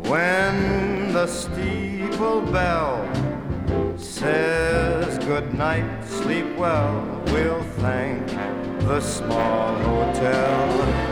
When the steeple bell says good night, sleep well, we'll thank the small hotel